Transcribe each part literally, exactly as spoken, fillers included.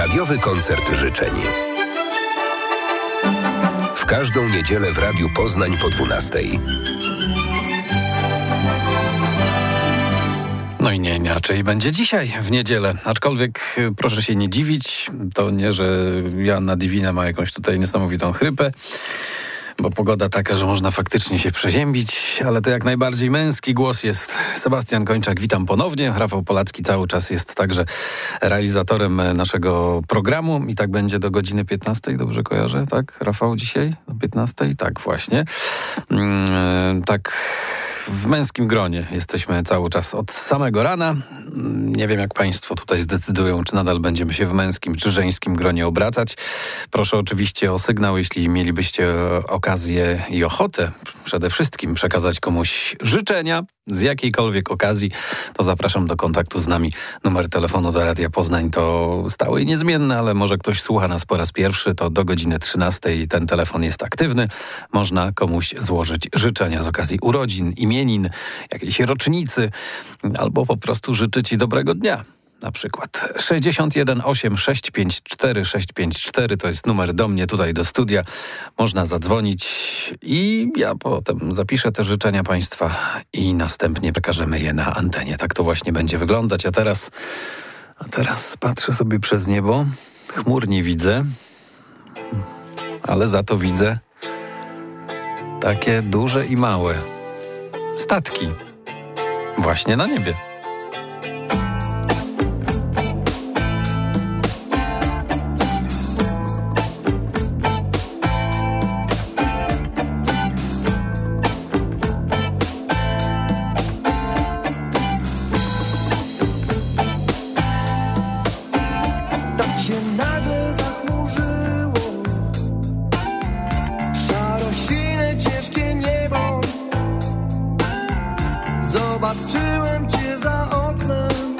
Radiowy koncert życzeń. W każdą niedzielę w Radiu Poznań po dwunastej. No i nie inaczej będzie dzisiaj, w niedzielę. Aczkolwiek proszę się nie dziwić, to nie, że Joanna Divina ma jakąś tutaj niesamowitą chrypę, bo pogoda taka, że można faktycznie się przeziębić, ale to jak najbardziej męski głos jest. Sebastian Kończak, witam ponownie. Rafał Polacki cały czas jest także realizatorem naszego programu i tak będzie do godziny piętnastej, dobrze kojarzę? Tak, Rafał, dzisiaj? Do piętnastej? Tak, właśnie. Hmm, tak... W męskim gronie jesteśmy cały czas od samego rana. Nie wiem, jak państwo tutaj zdecydują, czy nadal będziemy się w męskim czy żeńskim gronie obracać. Proszę oczywiście o sygnał, jeśli mielibyście okazję i ochotę przede wszystkim przekazać komuś życzenia z jakiejkolwiek okazji, to zapraszam do kontaktu z nami. Numer telefonu do Radia Poznań to stały i niezmienny, ale może ktoś słucha nas po raz pierwszy, to do godziny trzynastej ten telefon jest aktywny. Można komuś złożyć życzenia z okazji urodzin, imienin, jakiejś rocznicy, albo po prostu życzyć ci dobrego dnia. Na przykład sześćdziesiąt jeden osiem sześć pięć cztery sześć pięć cztery to jest numer do mnie tutaj do studia. Można zadzwonić i ja potem zapiszę te życzenia państwa i następnie przekażemy je na antenie. Tak to właśnie będzie wyglądać. A teraz, a teraz patrzę sobie przez niebo. Chmur nie widzę, ale za to widzę takie duże i małe statki właśnie na niebie. Zobaczyłem cię za oknem.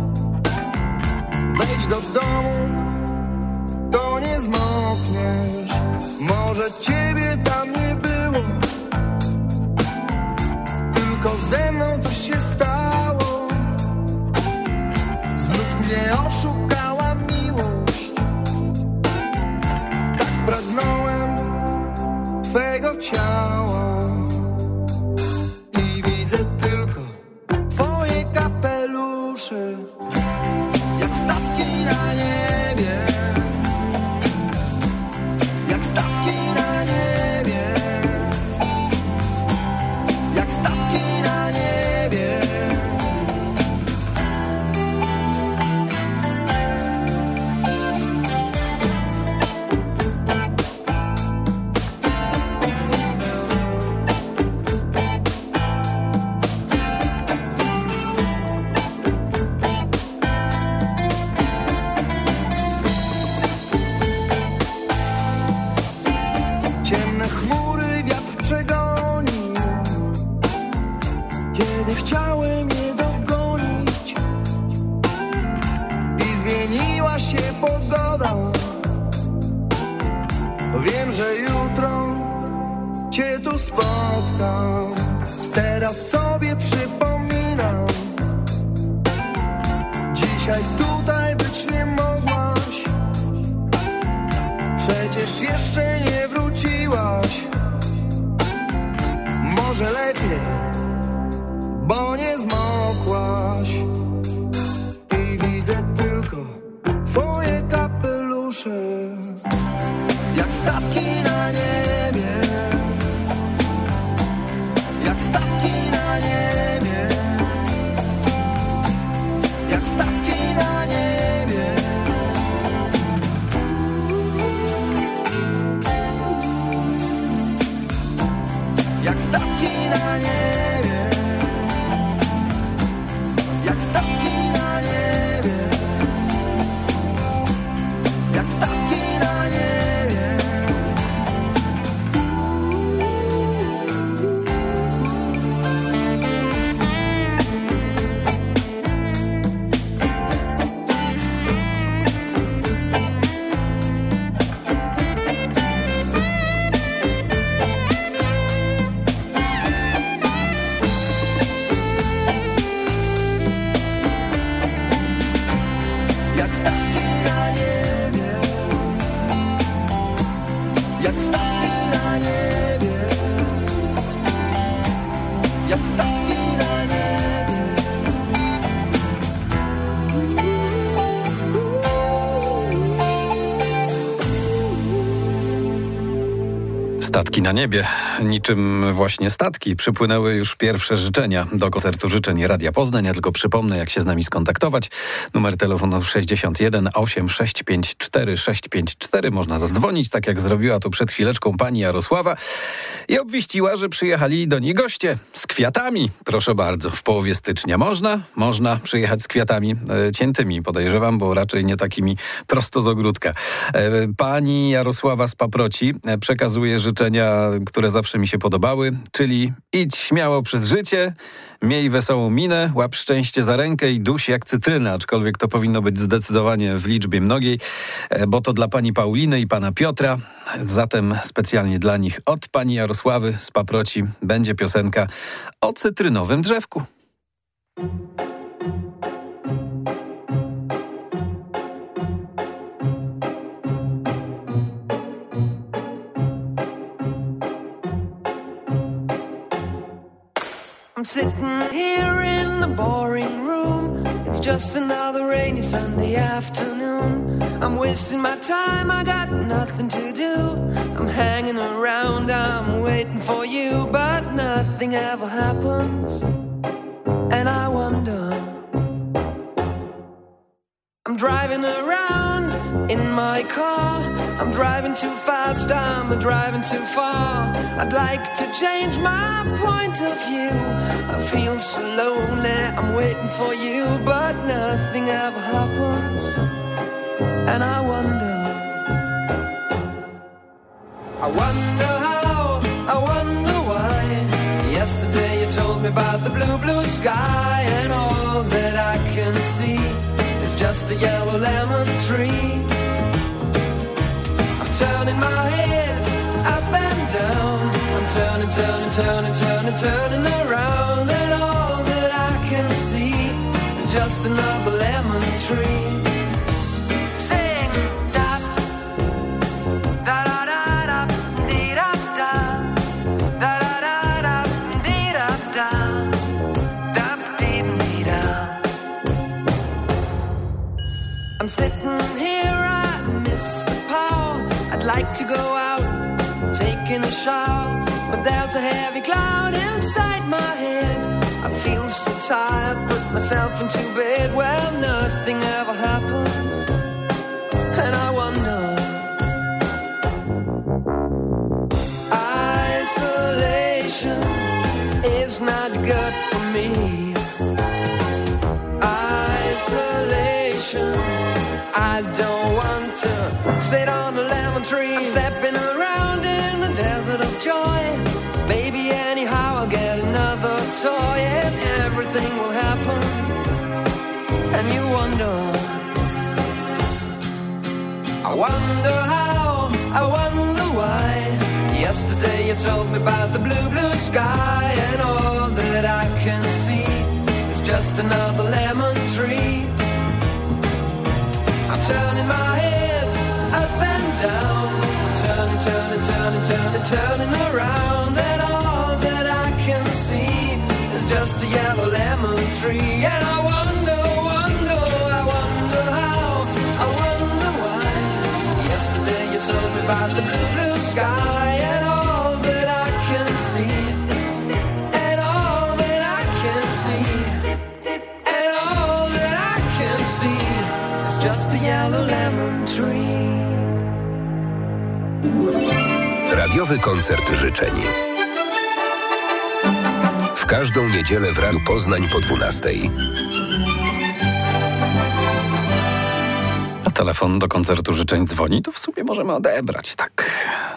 Wejdź do domu, to nie zmokniesz. Może ciebie tam nie było, tylko ze mną coś się stało. Znów mnie oszukała miłość. Tak pragnąłem twego ciała. Jak statki na niebie, jak statki na niebie, jak statki na niebie. Chciałem je dogonić i zmieniła się pogoda. Wiem, że jutro cię tu spotkam. Teraz sobie przypominam, dzisiaj tutaj być nie mogłaś. Przecież jeszcze nie wróciłaś. Może lepiej, bo nie zmokłaś. I widzę tylko twoje kapelusze, jak statki na niebie, jak statki na niebie, jak statki na niebie. Jak statki na niebie, jak statki na niebie, jak statki na niebie. Jak statki na niebie. jak statki na niebie, jak statki na niebie. Statki na niebie. Niczym właśnie statki przypłynęły już pierwsze życzenia do koncertu życzeń Radia Poznań. Ja tylko przypomnę, jak się z nami skontaktować. Numer telefonu sześćdziesiąt jeden osiem sześć pięć cztery sześć pięć cztery. Można zadzwonić, tak jak zrobiła to przed chwileczką pani Jarosława i obwieściła, że przyjechali do niej goście z kwiatami. Proszę bardzo, w połowie stycznia. Można? Można przyjechać z kwiatami e, ciętymi, podejrzewam, bo raczej nie takimi prosto z ogródka. E, pani Jarosława z Paproci e, przekazuje życzenia, które zawsze mi się podobały, czyli idź śmiało przez życie, miej wesołą minę, łap szczęście za rękę i duś jak cytryna, aczkolwiek to powinno być zdecydowanie w liczbie mnogiej, bo to dla pani Pauliny i pana Piotra. Zatem specjalnie dla nich od pani Jarosławy z Paproci będzie piosenka o cytrynowym drzewku. I'm sitting here in the boring room. It's just another rainy Sunday afternoon. I'm wasting my time, I got nothing to do. I'm hanging around, I'm waiting for you, but nothing ever happens. And I wonder, I'm driving around in my car. I'm driving too fast, I'm driving too far. I'd like to change my point of view. I feel so lonely, I'm waiting for you, but nothing ever happens. And I wonder, I wonder how, I wonder why. Yesterday you told me about the blue, blue sky, and all that I can see is just a yellow lemon tree. Turning my head up and down, I'm turning, turning, turning, turning, turning around, and all that I can see is just another lemon tree. Sing da da da da da dee da da da da da da dee da da da dee dee da. I'm sitting here, I miss the power. I'd like to go out, taking a shower, but there's a heavy cloud inside my head. I feel so tired, put myself into bed. Well, nothing ever happens, and I wonder, isolation is not good for me. Isolation, I don't want to sit on a lemon tree. I'm stepping around in the desert of joy. Maybe anyhow I'll get another toy, and everything will happen. And you wonder, I wonder how, I wonder why. Yesterday you told me about the blue, blue sky, and all that I can see is just another lemon tree. I'm turning my head up and down, I'm turning, turning, turning, turning, turning around, and all that I can see is just a yellow lemon tree. And I wonder, wonder, I wonder how, I wonder why. Yesterday you told me about the blue, blue sky, and all that I can see, and all that I can see, and all that I can see is just a yellow lemon tree. Radiowy koncert życzeń. W każdą niedzielę w Radiu Poznań po dwunastej. A telefon do koncertu życzeń dzwoni, to w sumie możemy odebrać, tak.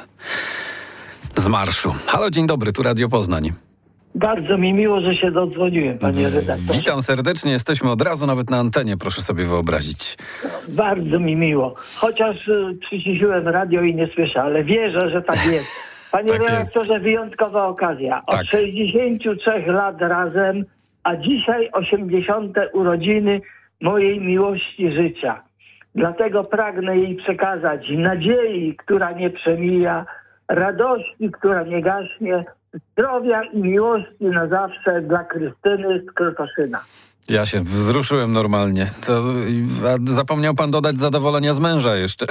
Z marszu. Halo, dzień dobry, tu Radio Poznań. Bardzo mi miło, że się dodzwoniłem, panie redaktorze. Witam serdecznie, jesteśmy od razu nawet na antenie, proszę sobie wyobrazić. Bardzo mi miło. Chociaż y, przyciszyłem radio i nie słyszę, ale wierzę, że tak jest. Panie Tak redaktorze, jest. wyjątkowa okazja. Od Tak. sześćdziesięciu trzech lat razem, a dzisiaj osiemdziesiąte urodziny mojej miłości życia. Dlatego pragnę jej przekazać nadziei, która nie przemija, radości, która nie gaśnie, zdrowia i miłości na zawsze dla Krystyny z Krotoszyna. Ja się wzruszyłem normalnie. To, a zapomniał pan dodać zadowolenia z męża jeszcze.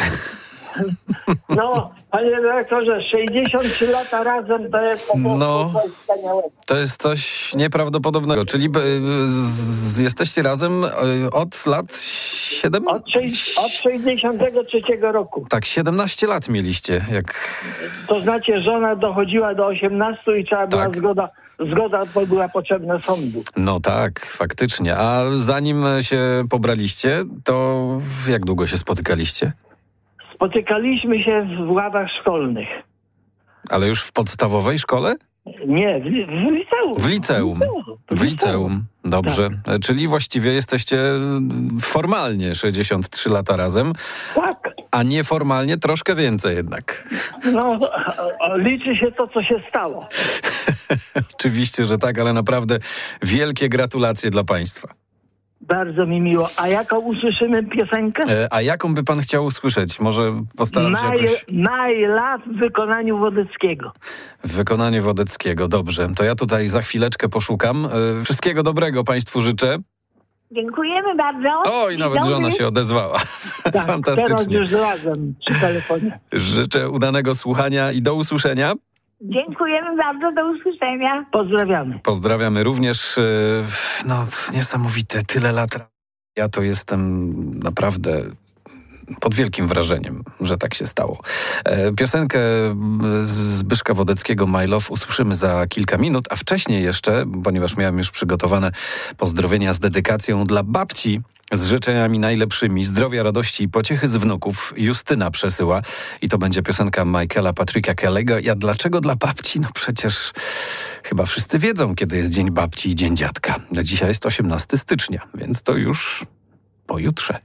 No, panie dyrektorze, sześćdziesiąt trzy lata razem to jest po prostu No. coś wspaniałego. To jest coś nieprawdopodobnego. Czyli z, z, jesteście razem od lat siedem? Od, sześć, od sześćdziesiątego trzeciego roku. Tak, siedemnaście lat mieliście. Jak... To znaczy, żona dochodziła do osiemnastu i trzeba była Tak. zgoda, zgoda bo była potrzebna sądu. No tak, faktycznie. A zanim się pobraliście, to jak długo się spotykaliście? Spotykaliśmy się w ławach szkolnych. Ale już w podstawowej szkole? Nie, w, w liceum. W liceum. W liceum. Dobrze. Czyli właściwie jesteście formalnie sześćdziesiąt trzy lata razem, Tak. a nieformalnie troszkę więcej jednak. No, o, o, liczy się to, co się stało. Oczywiście, że tak, ale naprawdę wielkie gratulacje dla państwa. Bardzo mi miło. A jaką usłyszymy piosenkę? E, a jaką by pan chciał usłyszeć? Może postaram się Maj, jakoś... Maj lat w wykonaniu Wodeckiego. W wykonaniu Wodeckiego. Dobrze. To ja tutaj za chwileczkę poszukam. E, wszystkiego dobrego państwu życzę. Dziękujemy bardzo. Oj, nawet Dobry. żona się odezwała. Tak, teraz Fantastycznie. już razem przy telefonie. Życzę udanego słuchania i do usłyszenia. Dziękujemy bardzo, do usłyszenia. Pozdrawiamy. Pozdrawiamy również. e, No, niesamowite. Tyle lat. Ja to jestem naprawdę pod wielkim wrażeniem, że tak się stało. E, Piosenkę z- Zbyszka Wodeckiego My Love usłyszymy za kilka minut, a wcześniej jeszcze, ponieważ miałem już przygotowane pozdrowienia z dedykacją dla babci, z życzeniami najlepszymi, zdrowia, radości i pociechy z wnuków, Justyna przesyła. I to będzie piosenka Michaela Patricka Kelly'ego. Ja dlaczego dla babci? No przecież chyba wszyscy wiedzą, kiedy jest Dzień Babci i Dzień Dziadka. Dzisiaj jest osiemnastego stycznia, więc to już pojutrze.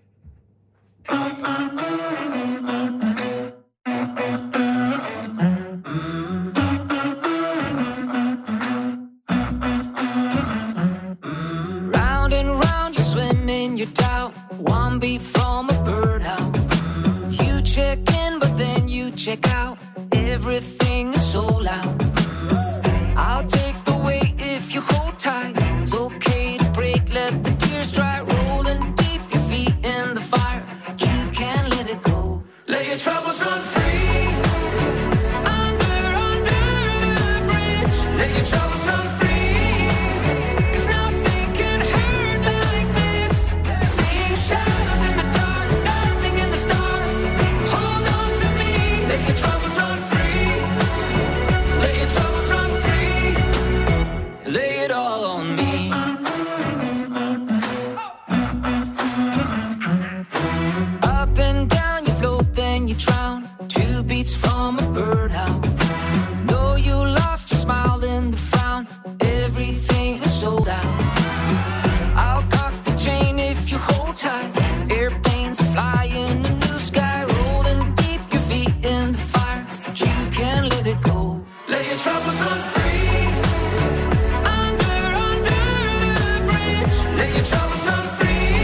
Round and round you swim in your doubt. One beat from a burnout. You check in, but then you check out. Everything is so loud. I'll take the weight if you hold tight. It's okay to break, let the tears dry. Rolling deep, your feet in the fire. But you can't let it go. Let your troubles run free. Under, under the bridge. Let your troubles run free. From a burnout. Know you lost your smile in the frown. Everything is sold out. I'll cock the chain if you hold tight. Airplanes fly in the new sky. Rolling deep, your feet in the fire. But you can't let it go. Let your troubles run free. Under, under the bridge. Let your troubles run free.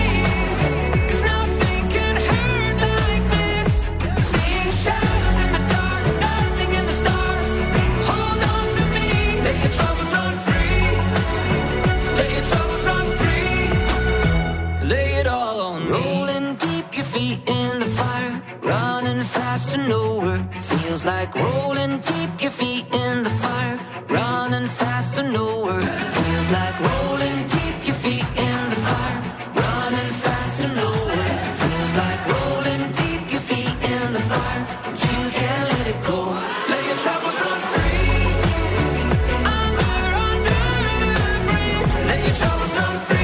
Fast to nowhere, feels like rolling deep. Your feet in the fire, running fast to nowhere. Feels like rolling deep. Your feet in the fire, running fast to nowhere. Feels like rolling deep. Your feet in the fire, but you can't let it go. Let your troubles run free. Under, under the bridge. Let your troubles run free.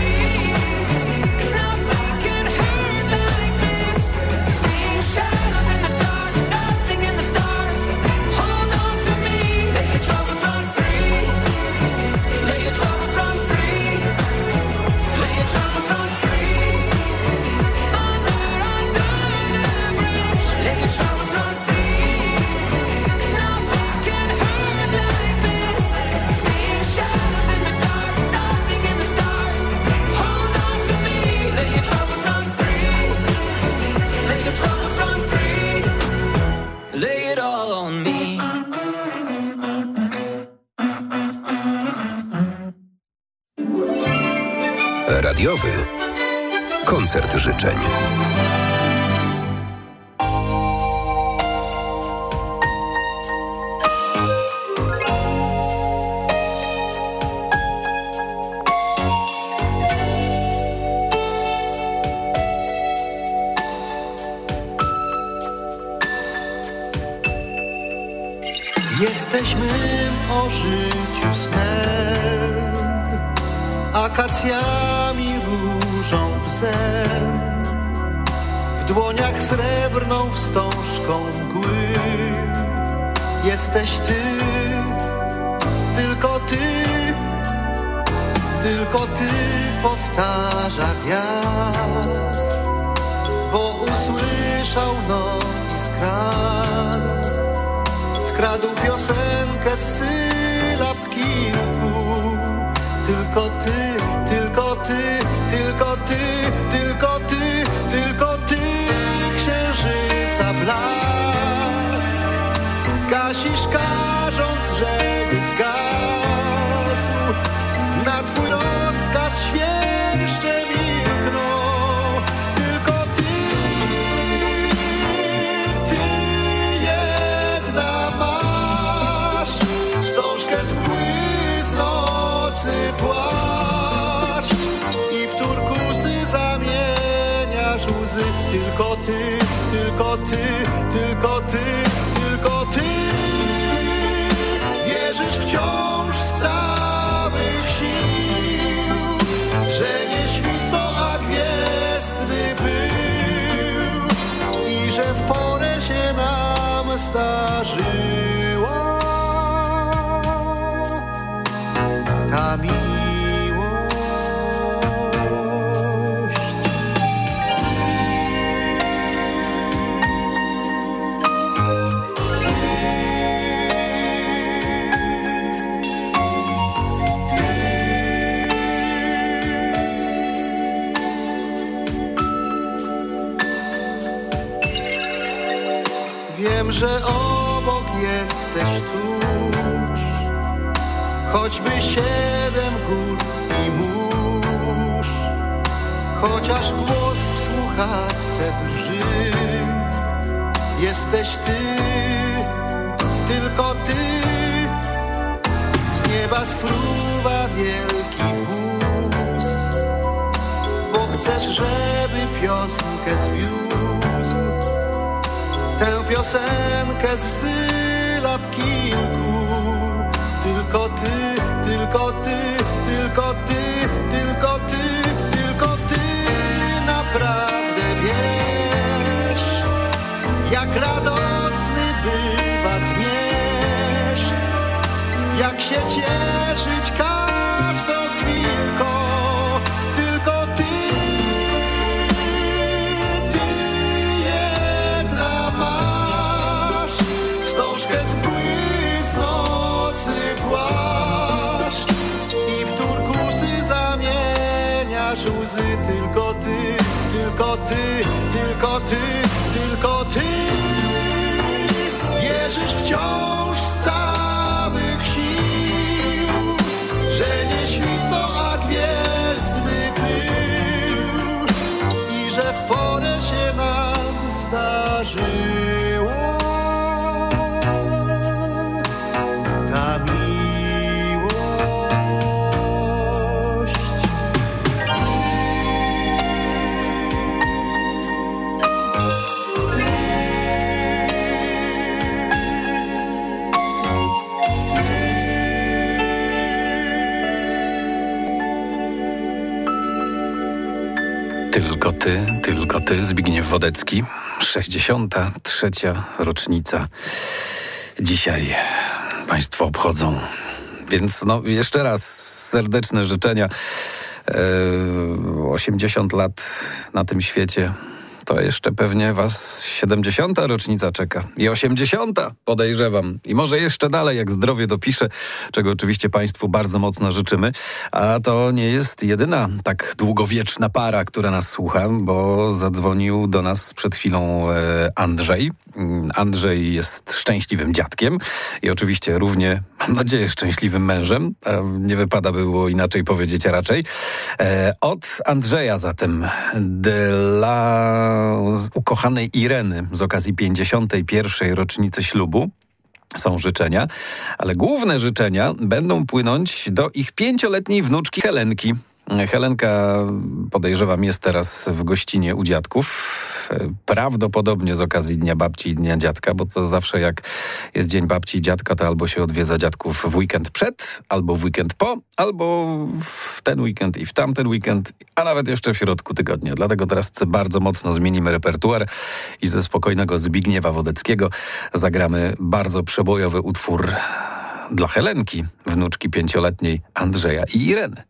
Under, under Radiowy koncert życzeń. Jesteśmy o życiu snem, akacjami różą bzem, w dłoniach srebrną wstążką mgły. Jesteś ty, tylko ty, tylko ty, powtarza wiatr, bo usłyszał nogi skradł. Skradł piosenkę z sylab kilku. Tylko ty, tylko ty, tylko ty, tylko ty, tylko ty, księżyca blask. Gasisz każąc, żeby zgasł. Na twój rozkaz świerszcze milkną. Tylko ty, ty jedna masz wstążkę z mgły, z nocy płaszcz i w turkusy zamieniasz łzy. Tylko ty, tylko ty, tylko ty, tylko ty wierzysz wciąż z całych sił, że nie świtło, a gwiezdny był i że w porę się nam zdarzyła ta miłość. Wiem, że obok jesteś tuż, choćby siedem gór i mórz, chociaż głos w słuchawce drży. Jesteś ty, tylko ty, z nieba sfruwa wielki wóz, bo chcesz, żeby piosenkę zwiózł. Tę piosenkę z sylab kilku. Tylko ty, tylko ty, tylko ty, tylko ty, tylko ty naprawdę wiesz, jak radosny bywa zmierzch, jak się cieszyć każdą chwilką. Tylko ty, ty jedna masz wstążkę z mgły, z nocy płaszcz i w turkusy zamieniasz łzy. Tylko ty, tylko ty, tylko ty, tylko ty wierzysz wciąż z całych sił, że nie świtło, a gwiezdny był i że w porę się nam zdarzyła ta miłość. Tylko ty, tylko ty, Zbigniew Wodecki. sześćdziesiąta trzecia rocznica. Dzisiaj państwo obchodzą. Więc no jeszcze raz serdeczne życzenia. Eee, osiemdziesiąt lat na tym świecie. To jeszcze pewnie was siedemdziesiąta rocznica czeka. I osiemdziesiąta podejrzewam. I może jeszcze dalej, jak zdrowie dopisze, czego oczywiście państwu bardzo mocno życzymy. A to nie jest jedyna tak długowieczna para, która nas słucha, bo zadzwonił do nas przed chwilą e, Andrzej. Andrzej jest szczęśliwym dziadkiem i oczywiście równie, mam nadzieję, szczęśliwym mężem. Nie wypada było inaczej powiedzieć raczej. Od Andrzeja zatem dla ukochanej Ireny z okazji pięćdziesiątej pierwszej rocznicy ślubu są życzenia, ale główne życzenia będą płynąć do ich pięcioletniej wnuczki Helenki. Helenka, podejrzewam, jest teraz w gościnie u dziadków. Prawdopodobnie z okazji Dnia Babci i Dnia Dziadka, bo to zawsze jak jest Dzień Babci i Dziadka, to albo się odwiedza dziadków w weekend przed, albo w weekend po, albo w ten weekend i w tamten weekend, a nawet jeszcze w środku tygodnia. Dlatego teraz bardzo mocno zmienimy repertuar i ze spokojnego Zbigniewa Wodeckiego zagramy bardzo przebojowy utwór dla Helenki, wnuczki pięcioletniej Andrzeja i Ireny.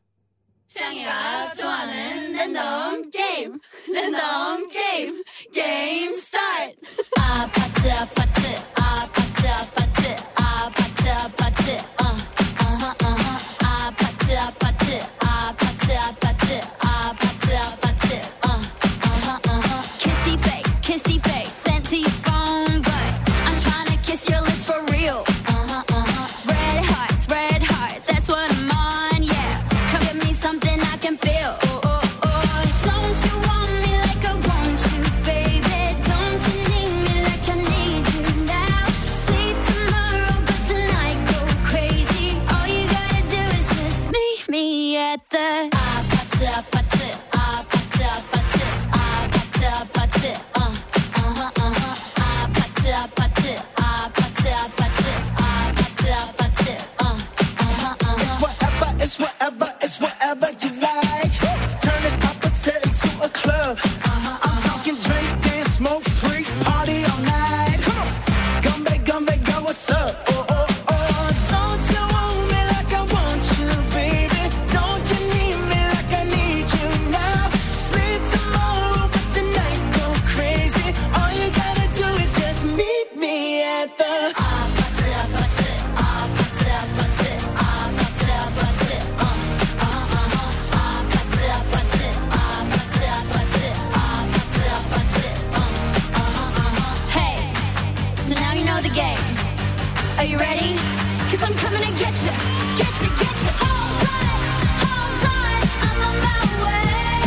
짱이가 좋아하는 랜덤 게임 랜덤 게임 게임 스타트 아파트 아파트 아파트 아파트 아파트 아파트 어 어허 어허 아파트 아파트 아파트 아파트 아파트 아파트 어 어허 어허 kissy face kissy face sent to your phone but I'm trying to kiss your lips for real uh-huh uh-huh red hearts red hearts that's what I'm on yeah come give me something I can feel. Oh, oh, oh. Don't you want me like I want you, baby? Don't you need me like I need you now? Sleep tomorrow, but tonight go crazy. All you gotta do is just meet me at the 아파트 아파트 아파트 아파트 아파트 아파트 어 어허 어허 아파트 아파트 아파트 아파트 아파트 아파트 어 어허 어허. It's whatever, it's whatever, it's whatever you like. Turn this appetite into a club. I'm talking drink, dance, smoke, freak, party all night. Come on, Gumbe, Gumbe, go, what's up? Oh, oh, oh. Don't you want me like I want you, baby? Don't you need me like I need you now? Sleep tomorrow, but tonight go crazy. All you gotta do is just meet me at the 아파트 아파트 아파트 아파트 아파트 아파트 어 어허 어허 아파트 아파트 아파트 아파트 아파트 아파트 어 어허 어허 Hey, so now you know the game. Are you ready? Cause I'm coming to get you, get you, get you. Hold on, hold on, I'm on my way.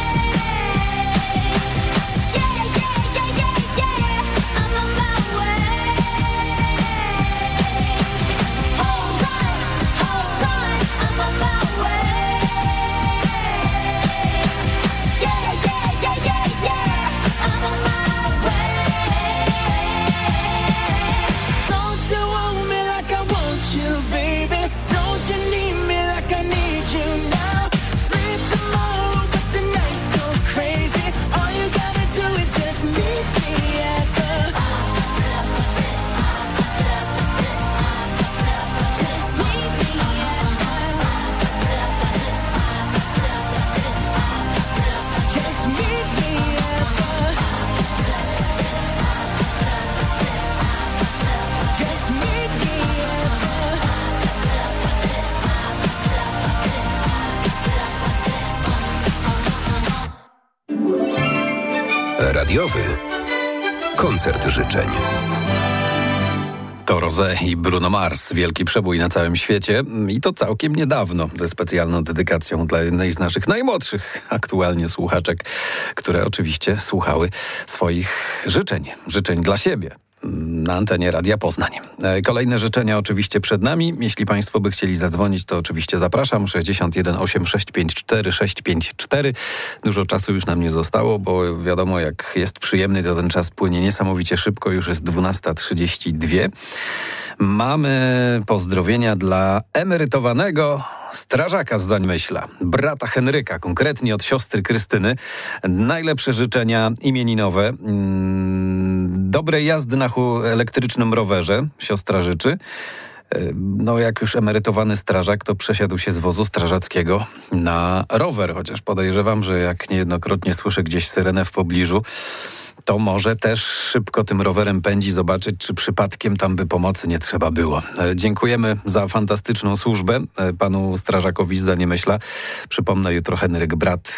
Yeah, yeah, yeah, yeah, yeah, I'm on my way. Hold on, hold on, I'm on my way. Yeah, yeah, yeah, yeah, yeah, I'm on my way. Don't you want me like I want you, baby? Don't you need me like I need you now? Sleep tomorrow, but tonight go crazy. All you gotta do is just meet me at the Just meet me just meet me at the just meet me Radiowy koncert życzeń. To Rosé i Bruno Mars. Wielki przebój na całym świecie i to całkiem niedawno, ze specjalną dedykacją dla jednej z naszych najmłodszych aktualnie słuchaczek, które oczywiście słuchały swoich życzeń, życzeń dla siebie na antenie Radia Poznań. Kolejne życzenia oczywiście przed nami. Jeśli Państwo by chcieli zadzwonić, to oczywiście zapraszam. sześćdziesiąt jeden osiem sześć pięć cztery sześć pięć cztery. Dużo czasu już nam nie zostało, bo wiadomo, jak jest przyjemny, to ten czas płynie niesamowicie szybko. Już jest dwunasta trzydzieści dwa. Mamy pozdrowienia dla emerytowanego strażaka z Zańmyśla, brata Henryka, konkretnie od siostry Krystyny. Najlepsze życzenia imieninowe. Dobrej jazdy na elektrycznym rowerze, siostra życzy. No jak już emerytowany strażak, to przesiadł się z wozu strażackiego na rower, chociaż podejrzewam, że jak niejednokrotnie słyszę gdzieś syrenę w pobliżu, to może też szybko tym rowerem pędzi, zobaczyć, czy przypadkiem tam by pomocy nie trzeba było. Dziękujemy za fantastyczną służbę panu strażakowi z Zaniemyśla. Przypomnę, jutro Henryk, brat,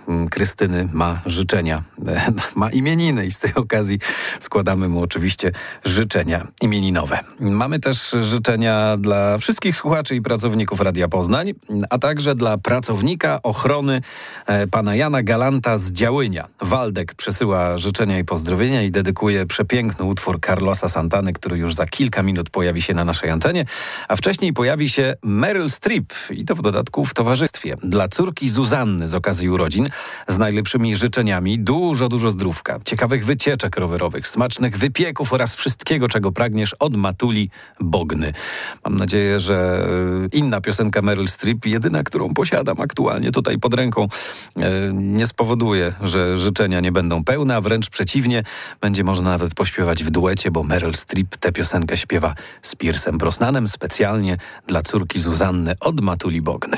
Krystyny ma życzenia, ma imieniny i z tej okazji składamy mu oczywiście życzenia imieninowe. Mamy też życzenia dla wszystkich słuchaczy i pracowników Radia Poznań, a także dla pracownika ochrony pana Jana Galanta z Działynia. Waldek przesyła życzenia i pozdrowienia i dedykuje przepiękny utwór Carlosa Santany, który już za kilka minut pojawi się na naszej antenie, a wcześniej pojawi się Meryl Streep i to w dodatku w towarzystwie. Dla córki Zuzanny z okazji urodzin z najlepszymi życzeniami dużo, dużo zdrówka, ciekawych wycieczek rowerowych, smacznych wypieków oraz wszystkiego, czego pragniesz od Matuli Bogny. Mam nadzieję, że inna piosenka Meryl Streep, jedyna, którą posiadam aktualnie tutaj pod ręką, nie spowoduje, że życzenia nie będą pełne, a wręcz przeciwnie, będzie można nawet pośpiewać w duecie, bo Meryl Streep tę piosenkę śpiewa z Piersem Brosnanem specjalnie dla córki Zuzanny od Matuli Bogny.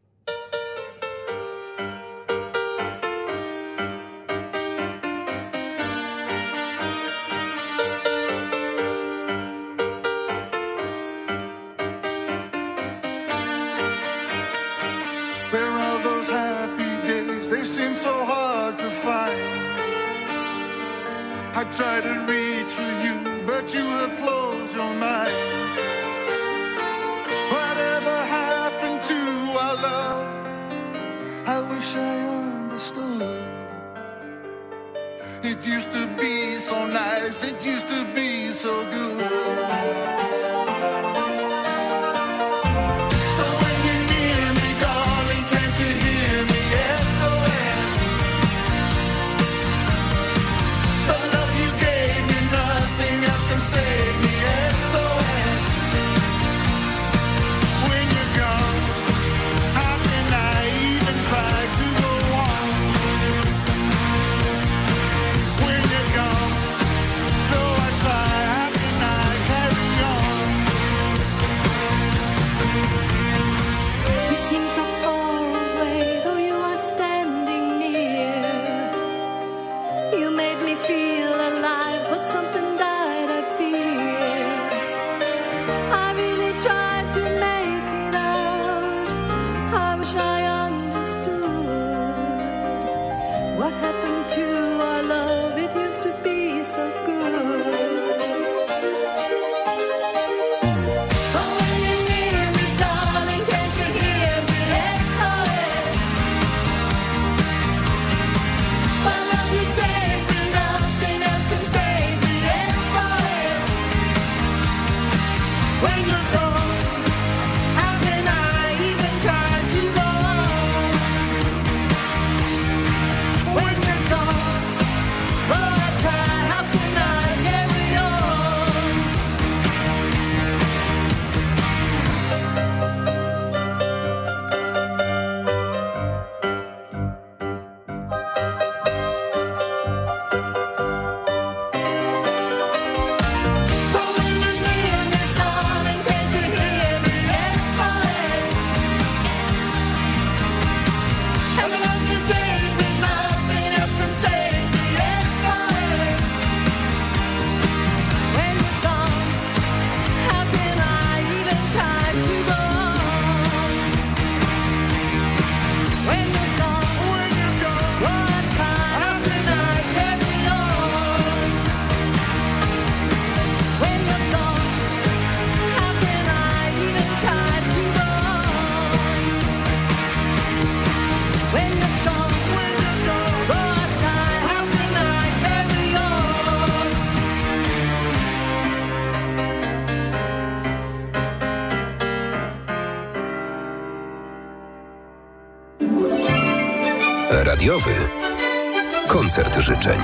Where are those happy days? They seem so hard to find. I try to reach for you, but you have closed your mind. Whatever happened to our love? I wish I understood. It used to be so nice, it used to be so good. Radiowy koncert życzeń.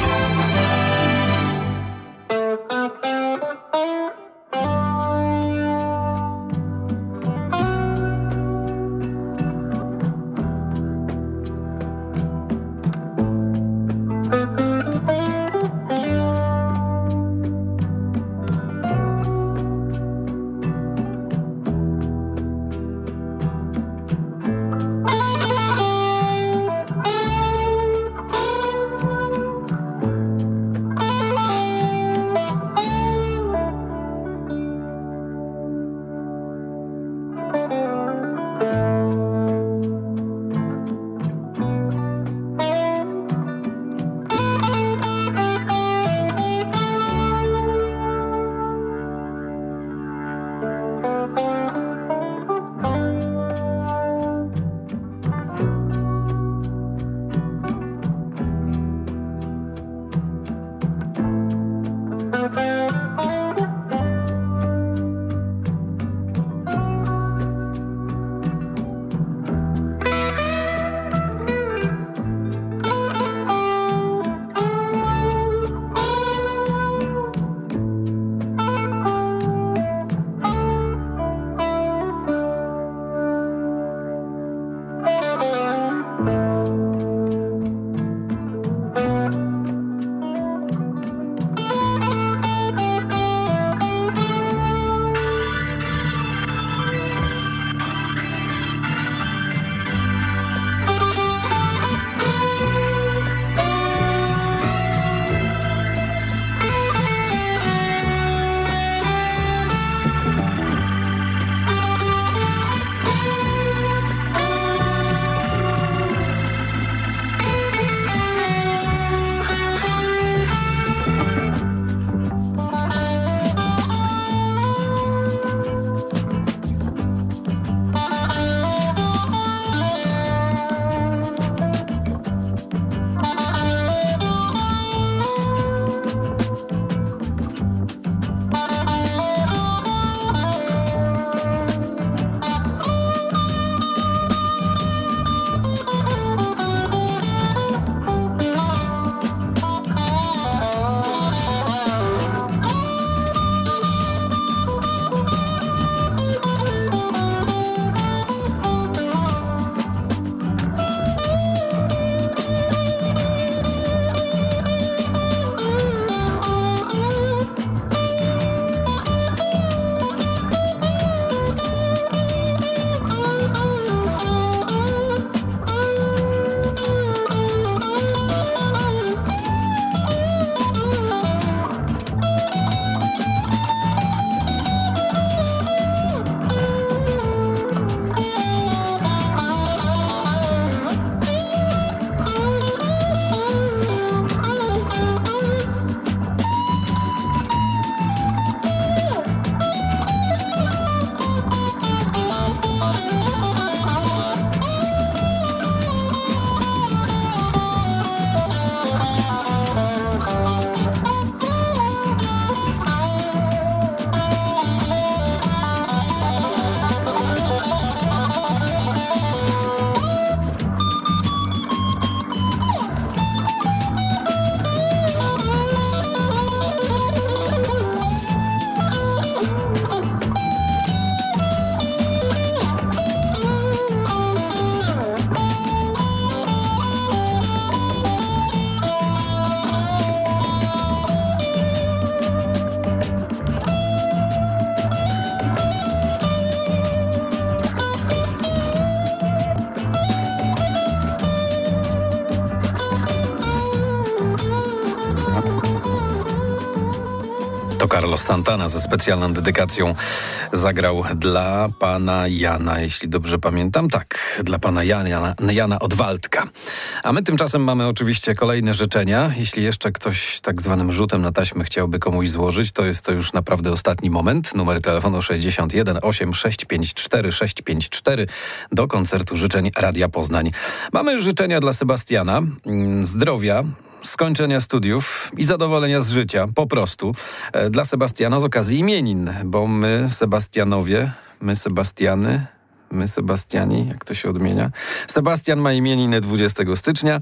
To Carlos Santana ze specjalną dedykacją zagrał dla pana Jana, jeśli dobrze pamiętam. Tak, dla pana Jana, Jana Odwaldka. A my tymczasem mamy oczywiście kolejne życzenia. Jeśli jeszcze ktoś tak zwanym rzutem na taśmę chciałby komuś złożyć, to jest to już naprawdę ostatni moment. Numer telefonu sześćdziesiąt jeden osiem sześć pięć cztery sześć pięć cztery do koncertu życzeń Radia Poznań. Mamy życzenia dla Sebastiana, zdrowia, skończenia studiów i zadowolenia z życia, po prostu. Dla Sebastiana z okazji imienin, bo my Sebastianowie, my Sebastiany, my Sebastiani, jak to się odmienia? Sebastian ma imieniny dwudziestego stycznia,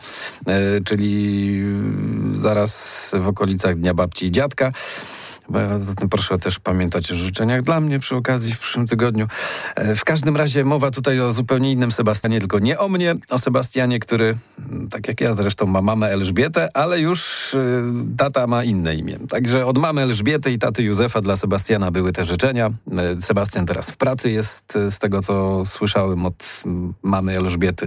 czyli zaraz w okolicach Dnia Babci i Dziadka. Zatem proszę też pamiętać o życzeniach dla mnie przy okazji w przyszłym tygodniu. W każdym razie mowa tutaj o zupełnie innym Sebastianie, tylko nie o mnie, o Sebastianie, który, tak jak ja zresztą, ma mamę Elżbietę, ale już y, tata ma inne imię. Także od mamy Elżbiety i taty Józefa dla Sebastiana były te życzenia. Sebastian teraz w pracy jest, z tego co słyszałem od mamy Elżbiety.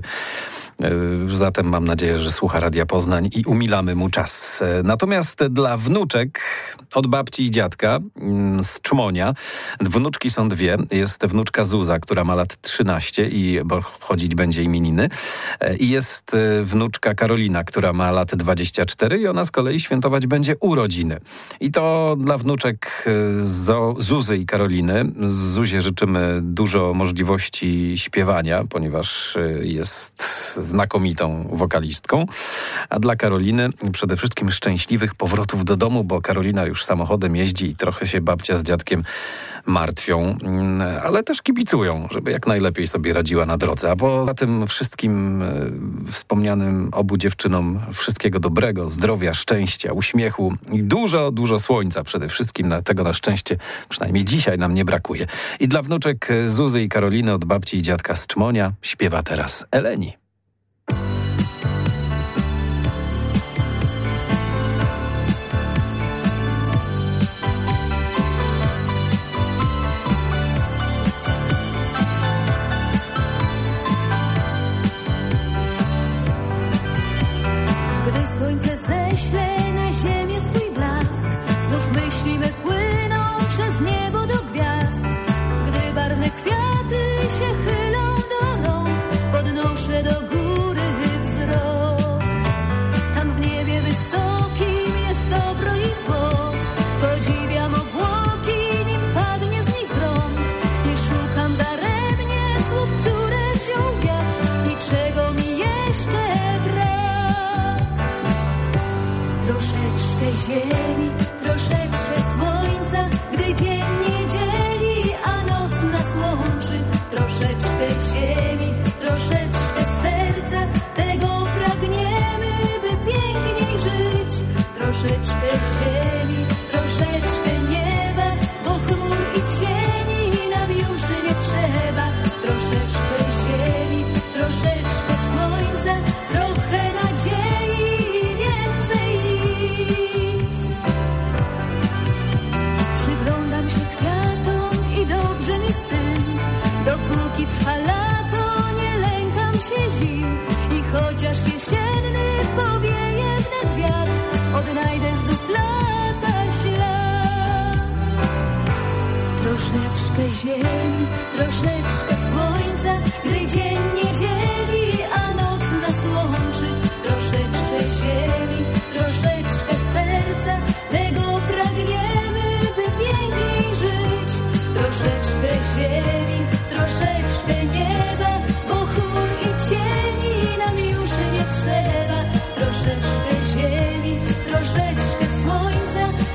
Zatem mam nadzieję, że słucha Radia Poznań i umilamy mu czas. Natomiast dla wnuczek od babci i dziadka z Czmonia, wnuczki są dwie. Jest wnuczka Zuza, która ma lat trzynaście i bo chodzić będzie imieniny. I jest wnuczka Karolina, która ma lat dwadzieścia cztery i ona z kolei świętować będzie urodziny. I to dla wnuczek Zuzy i Karoliny. Zuzie życzymy dużo możliwości śpiewania, ponieważ jest znakomitą wokalistką, a dla Karoliny przede wszystkim szczęśliwych powrotów do domu, bo Karolina już samochodem jeździ i trochę się babcia z dziadkiem martwią, ale też kibicują, żeby jak najlepiej sobie radziła na drodze. A poza tym wszystkim wspomnianym obu dziewczynom wszystkiego dobrego, zdrowia, szczęścia, uśmiechu i dużo, dużo słońca przede wszystkim. Tego na szczęście przynajmniej dzisiaj nam nie brakuje. I dla wnuczek Zuzy i Karoliny od babci i dziadka z Czmonia śpiewa teraz Eleni.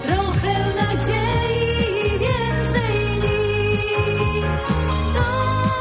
No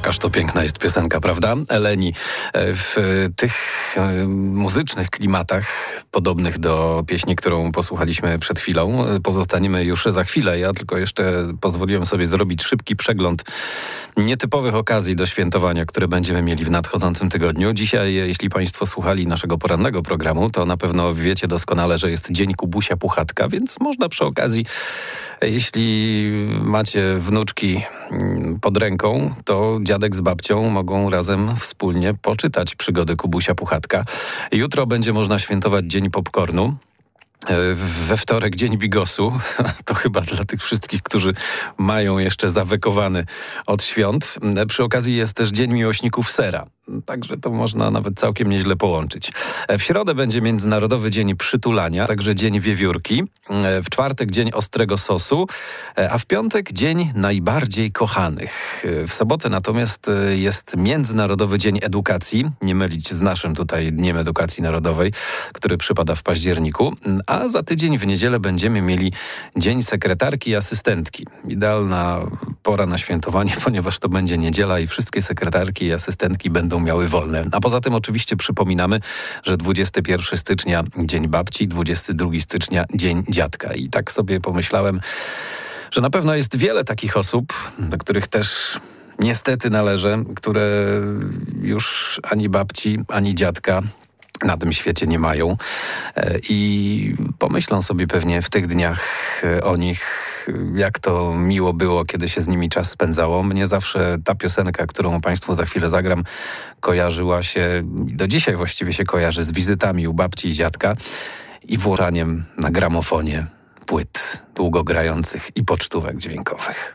Jakaż to piękna jest piosenka, prawda? Eleni. W tych muzycznych klimatach, podobnych do pieśni, którą posłuchaliśmy przed chwilą, pozostaniemy już za chwilę. Ja tylko jeszcze pozwoliłem sobie zrobić szybki przegląd nietypowych okazji do świętowania, które będziemy mieli w nadchodzącym tygodniu. Dzisiaj, jeśli Państwo słuchali naszego porannego programu, to na pewno wiecie doskonale, że jest Dzień Kubusia Puchatka, więc można przy okazji, jeśli macie wnuczki pod ręką, to dziadek z babcią mogą razem wspólnie poczytać przygody Kubusia Puchatka. Jutro będzie można świętować Dzień Popcornu. We wtorek Dzień Bigosu, to chyba dla tych wszystkich, którzy mają jeszcze zawekowany od świąt. Przy okazji jest też Dzień Miłośników Sera, także to można nawet całkiem nieźle połączyć. W środę będzie Międzynarodowy Dzień Przytulania, także Dzień Wiewiórki. W czwartek Dzień Ostrego Sosu, a w piątek Dzień Najbardziej Kochanych. W sobotę natomiast jest Międzynarodowy Dzień Edukacji, nie mylić z naszym tutaj Dniem Edukacji Narodowej, który przypada w październiku. A za tydzień w niedzielę będziemy mieli Dzień Sekretarki i Asystentki. Idealna pora na świętowanie, ponieważ to będzie niedziela i wszystkie sekretarki i asystentki będą miały wolne. A poza tym oczywiście przypominamy, że dwudziestego pierwszego stycznia Dzień Babci, dwudziestego drugiego stycznia Dzień Dziadka. I tak sobie pomyślałem, że na pewno jest wiele takich osób, do których też niestety należę, które już ani babci, ani dziadka na tym świecie nie mają i pomyślą sobie pewnie w tych dniach o nich, jak to miło było, kiedy się z nimi czas spędzało. Mnie zawsze ta piosenka, którą Państwu za chwilę zagram, kojarzyła się, do dzisiaj właściwie się kojarzy z wizytami u babci i dziadka i włożaniem na gramofonie płyt długogrających i pocztówek dźwiękowych.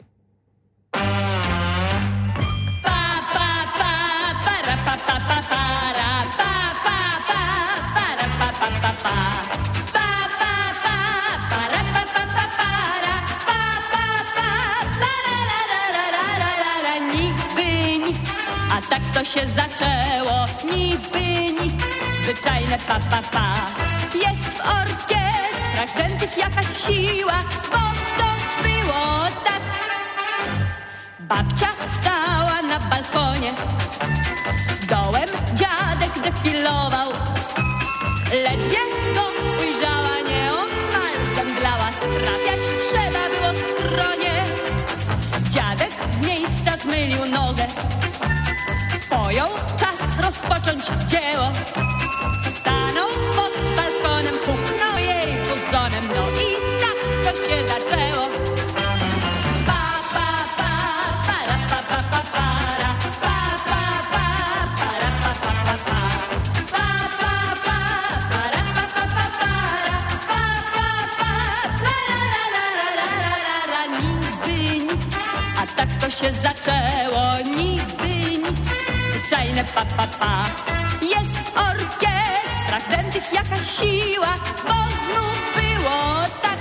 To się zaczęło, niby nic, zwyczajne pa, pa, pa. Jest w orkiestrach dętych jakaś siła, bo to było tak. Babcia stała na balkonie, dołem dziadek defilował. Ledwie go ujrzała, nieomal zemdlała, sprawiać trzeba było skronie. Dziadek z miejsca zmylił nogę, pojął czas rozpocząć dzieło. Stanął pod balkonem, puknął jej puzonem, no i tak to się zaczęło. Pa, pa, pa, para, pa, pa, pa, para, pa, pa, pa, para, pa, pa, pa, pa, pa, pa, pa, para, pa, pa, pa, para, pa, pa, pa, la, la, la, la, la, la, la, niby nic, a tak to się zaczęło, niby zwyczajne pa, pa, pa. Jest w orkiestrach dętych jakaś siła, bo znów było tak.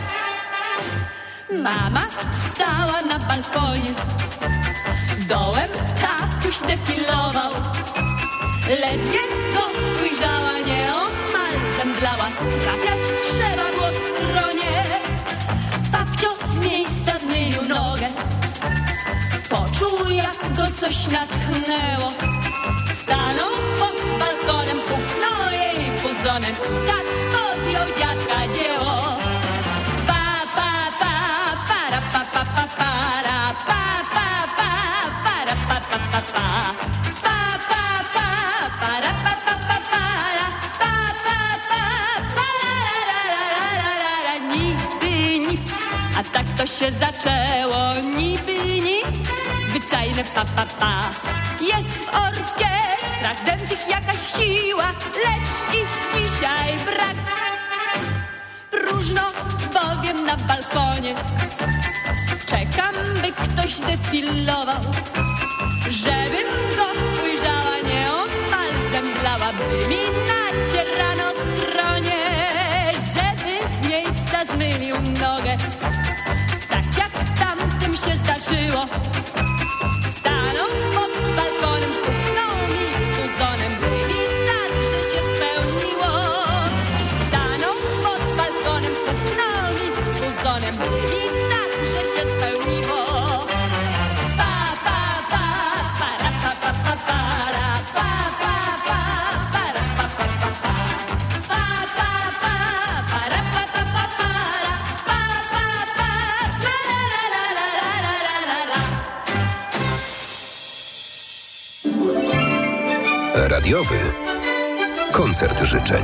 Mama stała na balkonie, dołem tatuś defilował. Ledwie go ujrzała, nieomal zemdlała, sprawiać trzeba było skronie. Babcio z miejsca zmylił nogę, poczuł jak go coś natchnęło. Stanął pod balkonem, puknął jej puzonem, tak podjął dziadka dzieło. Pa, pa, pa, para, pa, pa, pa, para, pa, pa, pa, para, pa, pa, pa, pa, pa, pa, pa, para, pa, pa, pa, para, pa, pa, pa, para, ra, ra, ra, ra, ra, ra, niby nic, a tak to się zaczęło, niby nic, zwyczajne pa, pa, pa. Jest w orkiestrach dętych jakaś siła, lecz ich dzisiaj brak. Próżno bowiem na balkonie, czekam, by ktoś defilował. Żebym go ujrzała, nieomal zemdlała, by mi nacierano skronie. Żeby z miejsca zmylił nogę, tak jak tamtym się zdarzyło. Stanął pod balkonem, puknął mi puzonem, by widać, że się spełniło. Stanął pod balkonem, puknął mi puzonem, by widać, że się spełniło. Pa, pa, Radiowy koncert życzeń.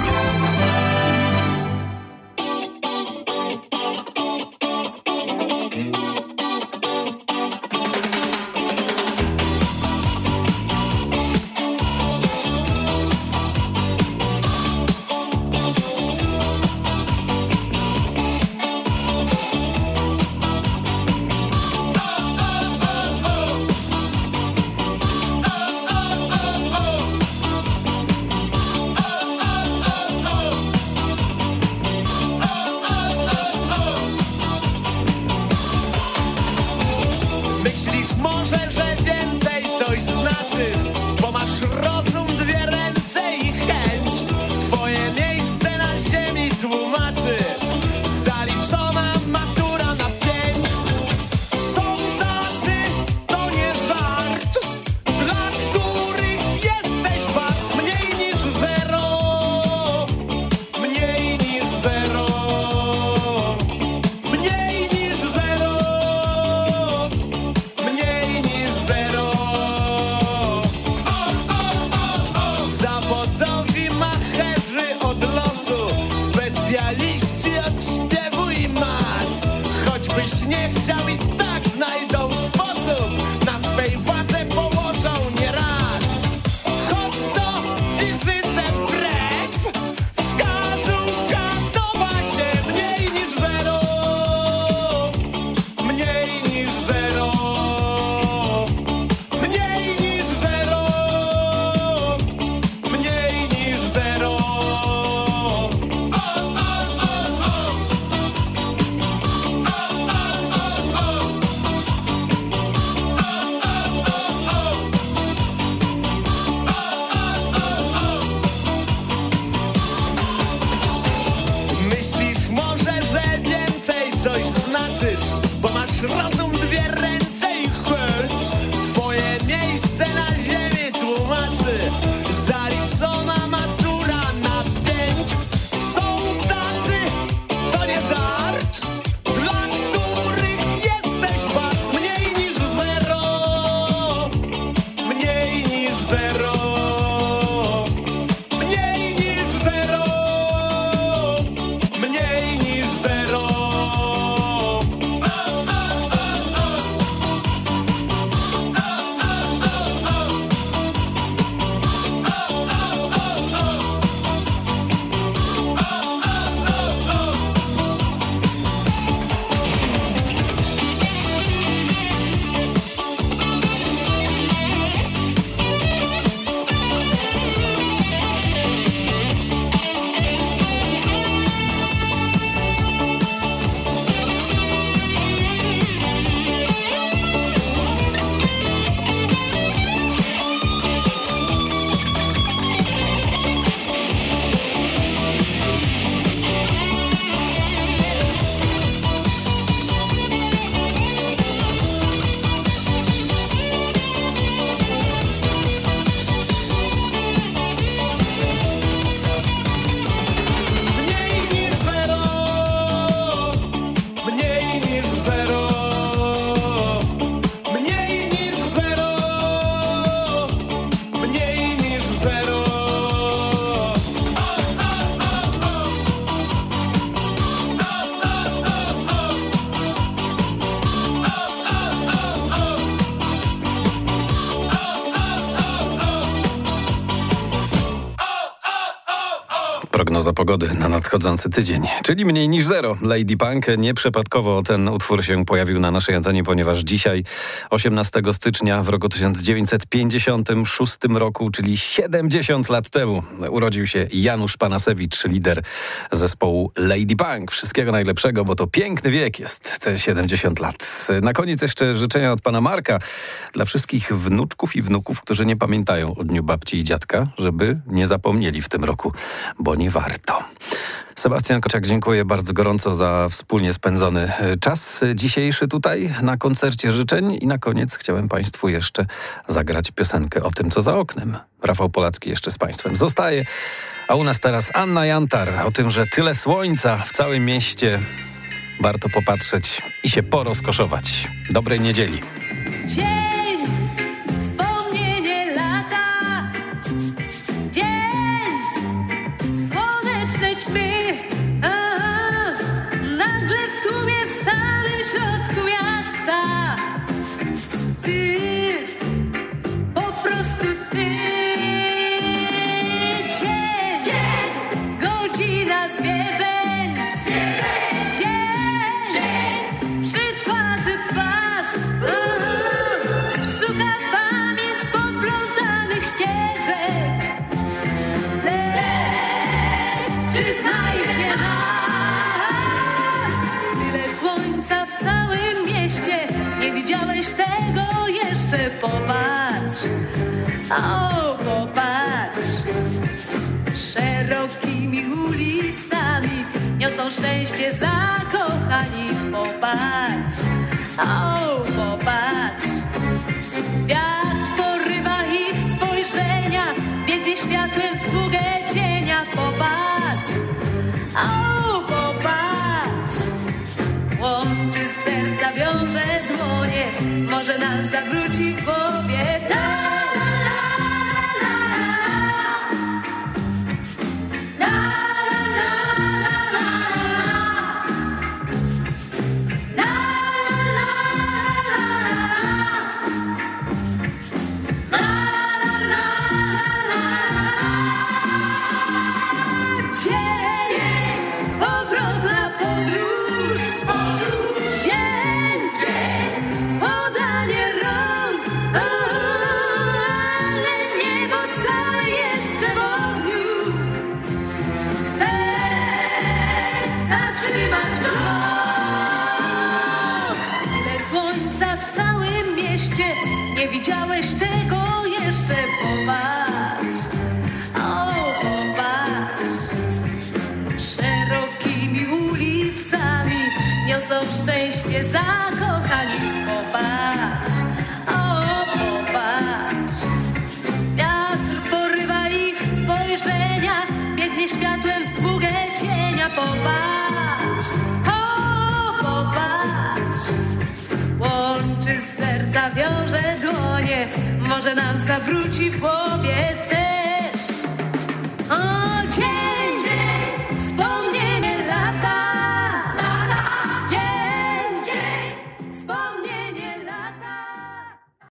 Prognoza pogody na nadchodzący tydzień, czyli mniej niż zero. Lady Punk. Nieprzypadkowo ten utwór się pojawił na naszej antenie, ponieważ dzisiaj, osiemnastego stycznia w roku tysiąc dziewięćset pięćdziesiątym szóstym roku, czyli siedemdziesiąt lat temu, urodził się Janusz Panasewicz, lider zespołu Lady Punk. Wszystkiego najlepszego, bo to piękny wiek jest, te siedemdziesiąt lat. Na koniec jeszcze życzenia od pana Marka dla wszystkich wnuczków i wnuków, którzy nie pamiętają o dniu babci i dziadka, żeby nie zapomnieli w tym roku, bo nie warto. Sebastian Kociak, dziękuję bardzo gorąco za wspólnie spędzony czas dzisiejszy tutaj na koncercie życzeń i na koniec chciałem państwu jeszcze zagrać piosenkę o tym, co za oknem. Rafał Polacki jeszcze z państwem zostaje, a u nas teraz Anna Jantar o tym, że tyle słońca w całym mieście. Warto popatrzeć i się porozkoszować. Dobrej niedzieli. Dzień, wspomnienie lata, podejdźmy. Aha, nagle w tłumie w samym środku miasta. Ty, po prostu ty. Dzień, dzień, godzina zwierzeń. Zwierzeń, dzień, dzień, przy twarzy twarz. Aha, szuka pamięć poplątanych ścieżek. Lecz, czy znajdzie nas? Tyle słońca w całym mieście. Nie widziałeś tego jeszcze? Popatrz, o, popatrz. Szerokimi ulicami niosą szczęście zakochani. Popatrz, o, popatrz. Wiatr porywa ich spojrzenia, biegnie światłem w sługę cienia. Popatrz, o, popatrz. Łączy serca, wiąże dłonie, może nam zawróci w głowie. La, la, la, la, la, la, la, la, la, dzień, powrotna podróż, podróż. Dzień, dzień, podanie rąk, ale niebo całe jeszcze w ogniu. Chcę zatrzymać krok. Tyle słońca w całym mieście, nie widziałeś tego jeszcze? Popatrz, o, popatrz. Szerokimi ulicami niosą szczęście zakochani. Popatrz, o, popatrz. Wiatr porywa ich spojrzenia, biegnie światłem w sługę cienia. Popatrz, o, popatrz. Łączy serca, wiąże dłonie, może nam zawróci w głowie.